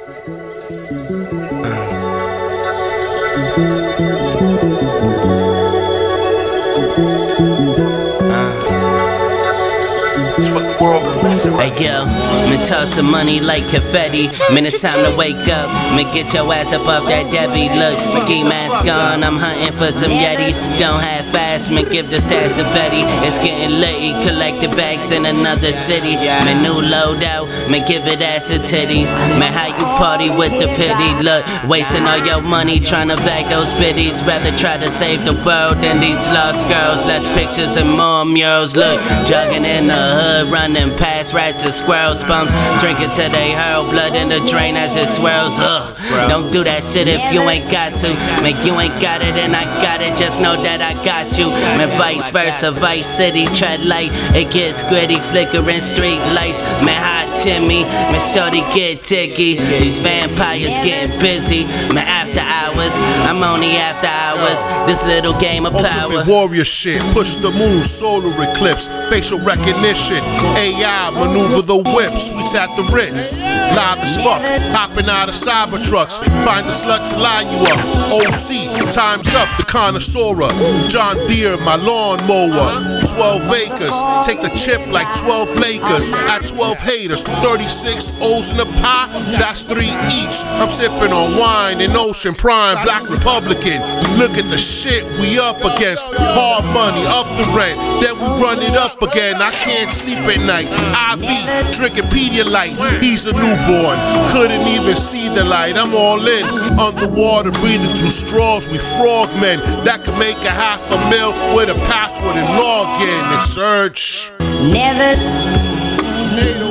Hey yo, me toss some money like confetti. Man, it's time to wake up. Me get your ass up off that Debbie. Look, ski mask on, I'm hunting for some Yetis. Don't have fast, me give the stash to Betty. It's getting late, collect the bags in another city. Me new loadout, me give it ass and titties. Man, how you party with the pity? Look, wasting all your money trying to bag those biddies. Rather try to save the world than these lost girls. Less pictures and more murals. Look, jogging in the hood, running past rats and squirrels, bumps, drinking till they hurl blood in the drain as it swirls. Don't do that shit if you ain't got to. Man, you ain't got it and I got it, just know that I got you. Man, vice versa, Vice City, tread light, it gets gritty, flickering street lights. Man, hot chimney, man, shorty get ticky. These vampires getting busy. Man, after hours, I'm only after hours. This little game of power. Ultimate warrior shit, push the moon, solar eclipse, facial recognition, AI, maneuver the whips, we at the Ritz. Live as fuck, hopping out of Cybertrucks, find a slut to line you up. OC, time's up, the connoisseur. John Deere, my lawnmower. 12 acres, take the chip like 12 Lakers. At 12 haters, 36 O's in a pot, that's 3 each. I'm sipping on wine in Ocean Prime, Black Republican. Look at the shit we up against. Hard money, up the rent, then we run it up again. I can't sleep at night. IV, drinking Pedialyte. He's a newborn, couldn't even see the light. I'm all in, underwater, breathing through straws. We frogmen that could make a $500,000 with a password and log in and search. Never